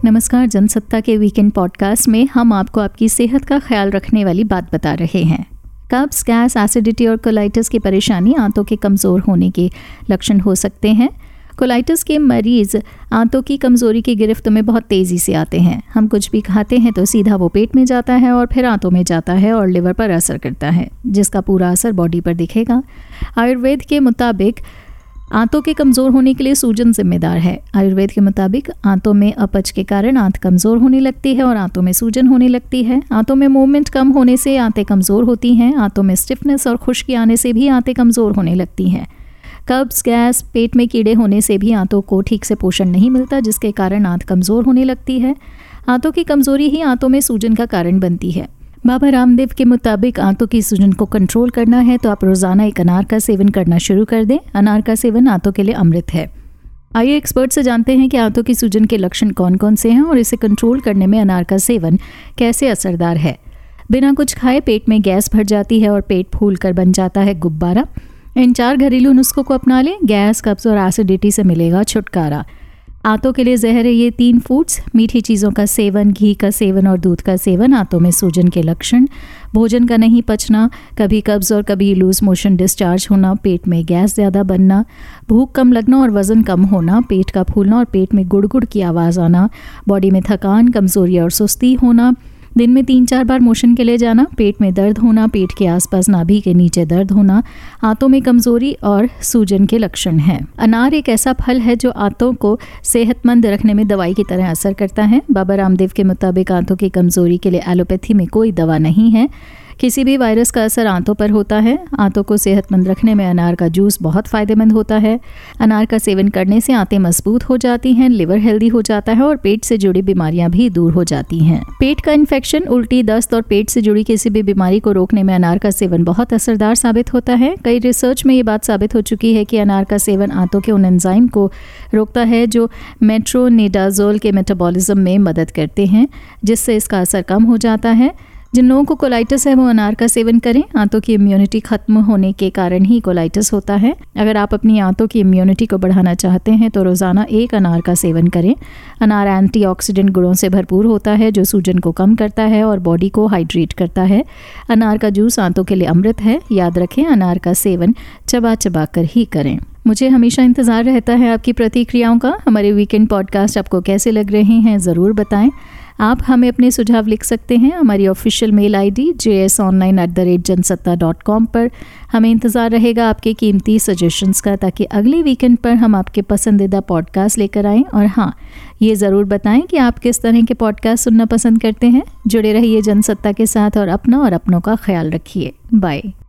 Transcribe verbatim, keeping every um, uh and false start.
नमस्कार। जनसत्ता के weekend podcast में हम आपको आपकी सेहत का ख्याल रखने वाली बात बता रहे हैं। कब्ज, गैस, एसिडिटी और कोलाइटिस की परेशानी आंतों के कमज़ोर होने के लक्षण हो सकते हैं। कोलाइटिस के मरीज़ आंतों की कमज़ोरी की गिरफ्त में बहुत तेज़ी से आते हैं। हम कुछ भी खाते हैं तो सीधा वो पेट में जाता है और फिर आंतों में जाता है और लिवर पर असर करता है, जिसका पूरा असर बॉडी पर दिखेगा। आयुर्वेद के मुताबिक आंतों के कमज़ोर होने के लिए सूजन जिम्मेदार है। आयुर्वेद के मुताबिक आंतों में अपच के कारण आंत कमज़ोर होने लगती है और आंतों में सूजन होने लगती है। आंतों में मूवमेंट कम होने से आंतें कमज़ोर होती हैं। आंतों में स्टिफनेस और खुश्की आने से भी आंतें कमज़ोर होने लगती हैं। कब्ज, गैस, पेट में कीड़े होने से भी आंतों को ठीक से पोषण नहीं मिलता, जिसके कारण आंत कमज़ोर होने लगती है। आंतों की कमज़ोरी ही आंतों में सूजन का कारण बनती है। बाबा रामदेव के मुताबिक आंतों की सूजन को कंट्रोल करना है तो आप रोज़ाना एक अनार का सेवन करना शुरू कर दें। अनार का सेवन आंतों के लिए अमृत है। आइए एक्सपर्ट से जानते हैं कि आंतों की सूजन के लक्षण कौन कौन से हैं और इसे कंट्रोल करने में अनार का सेवन कैसे असरदार है। बिना कुछ खाए पेट में गैस भर जाती है और पेट फूल कर बन जाता है गुब्बारा। इन चार घरेलू नुस्खों को अपना लें, गैस, कब्ज और एसिडिटी से मिलेगा छुटकारा। आंतों के लिए जहर है ये तीन फूड्स। मीठी चीज़ों का सेवन, घी का सेवन और दूध का सेवन आंतों में सूजन के लक्षण। भोजन का नहीं पचना, कभी कब्ज और कभी लूज मोशन डिस्चार्ज होना, पेट में गैस ज़्यादा बनना, भूख कम लगना और वज़न कम होना, पेट का फूलना और पेट में गुड़ गुड़ की आवाज़ आना, बॉडी में थकान, कमज़ोरी और सुस्ती होना, दिन में तीन चार बार मोशन के लिए जाना, पेट में दर्द होना, पेट के आसपास नाभि के नीचे दर्द होना, आंतों में कमज़ोरी और सूजन के लक्षण हैं। अनार एक ऐसा फल है जो आंतों को सेहतमंद रखने में दवाई की तरह असर करता है। बाबा रामदेव के मुताबिक आंतों की कमज़ोरी के लिए एलोपैथी में कोई दवा नहीं है। किसी भी वायरस का असर आंतों पर होता है। आंतों को सेहतमंद रखने में अनार का जूस बहुत फ़ायदेमंद होता है। अनार का सेवन करने से आंतें मजबूत हो जाती हैं, लिवर हेल्दी हो जाता है और पेट से जुड़ी बीमारियां भी दूर हो जाती हैं। पेट का इन्फेक्शन, उल्टी, दस्त और पेट से जुड़ी किसी भी बीमारी को रोकने में अनार का सेवन बहुत असरदार साबित होता है। कई रिसर्च में ये बात साबित हो चुकी है कि अनार का सेवन आंतों के उन एंजाइम को रोकता है जो मेट्रोनिडाजोल के मेटाबॉलिज्म में मदद करते हैं, जिससे इसका असर कम हो जाता है। जिन लोगों को कोलाइटिस है वो अनार का सेवन करें। आंतों की इम्यूनिटी खत्म होने के कारण ही कोलाइटिस होता है। अगर आप अपनी आंतों की इम्यूनिटी को बढ़ाना चाहते हैं तो रोज़ाना एक अनार का सेवन करें। अनार एंटीऑक्सीडेंट गुणों से भरपूर होता है जो सूजन को कम करता है और बॉडी को हाइड्रेट करता है। अनार का जूस आंतों के लिए अमृत है। याद रखें, अनार का सेवन चबा चबा कर ही करें। मुझे हमेशा इंतज़ार रहता है आपकी प्रतिक्रियाओं का। हमारे वीकेंड पॉडकास्ट आपको कैसे लग रहे हैं ज़रूर बताएं। आप हमें अपने सुझाव लिख सकते हैं हमारी official mail ID J S online at the rate Jansatta dot com पर। हमें इंतज़ार रहेगा आपके कीमती सजेशंस का, ताकि अगले वीकेंड पर हम आपके पसंदीदा पॉडकास्ट लेकर आएँ। और हाँ, ये ज़रूर बताएं कि आप किस तरह के पॉडकास्ट सुनना पसंद करते हैं। जुड़े रहिए जनसत्ता के साथ और अपना और अपनों का ख्याल रखिए। बाय।